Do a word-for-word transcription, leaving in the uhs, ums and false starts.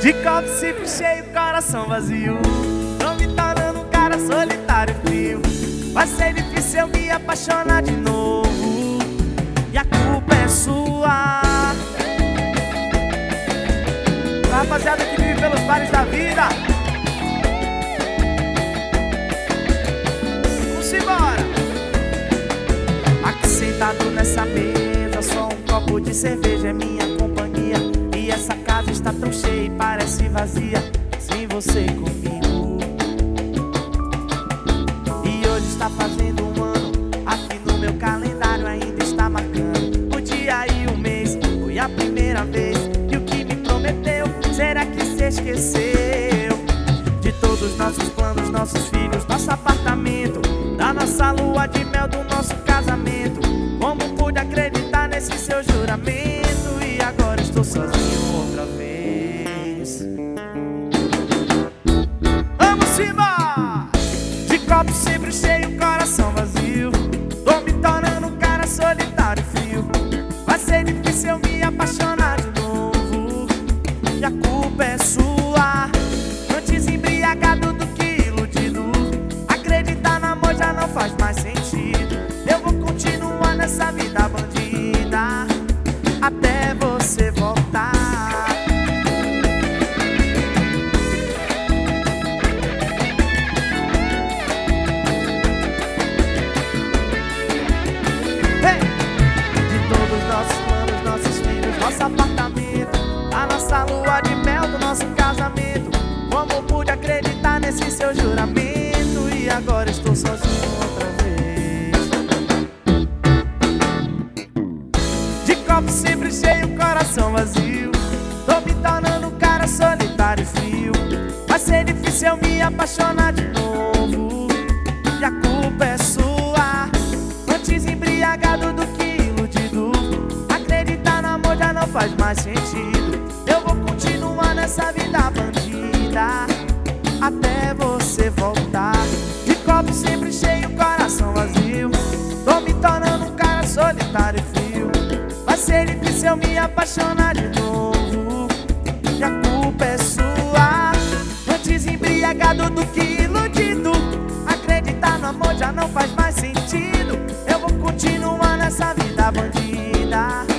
De copo sempre cheio, coração vazio. Tô me tornando um cara solitário e frio. Vai ser difícil eu me apaixonar de novo, e a culpa é sua. Pra rapaziada que vive pelos bares da vida, vamos embora. Aqui sentado nessa mesa, só um copo de cerveja é minha companhia. E essa casa está tão cheia e parece vazia sem você comigo. E hoje está fazendo um ano, aqui no meu calendário ainda está marcando o dia e o mês. Foi a primeira vez, e o que me prometeu, será que se esqueceu? De todos os nossos planos, nossos filhos, nosso apartamento, da nossa lua de mel, do nosso casamento. Como pude acreditar nesse seu juramento? E agora estou sozinho outra vez. Vamos embora! De copo sempre cheio, coração vazio. Tô me tornando um cara solitário e frio. Vai ser difícil eu me apaixonar de novo, e a culpa é sua. Antes embriagado do que iludido, acreditar no amor já não faz mais sentido. Eu vou continuar nessa vida bandida até você voltar. Hey! De todos os nossos planos, nossos filhos, nosso apartamento, a nossa lua de mel, do nosso casamento. Como pude acreditar nesse seu juramento? E agora estou sozinho outra vez. De copo sempre cheio, coração vazio. Tô me tornando um cara solitário e frio. Vai ser difícil eu me apaixonar de novo, e a culpa é sua. Antes embriagado do que iludido, acreditar no amor já não faz mais sentido. Eu vou continuar nessa vida bandida até você voltar. De copo sempre cheio, coração vazio. Tô me tornando um cara solitário e frio. Vai ser difícil eu me apaixonar de novo, e a culpa é sua. Antes embriagado do que iludido, acreditar no amor já não faz mais sentido. Eu vou continuar nessa vida bandida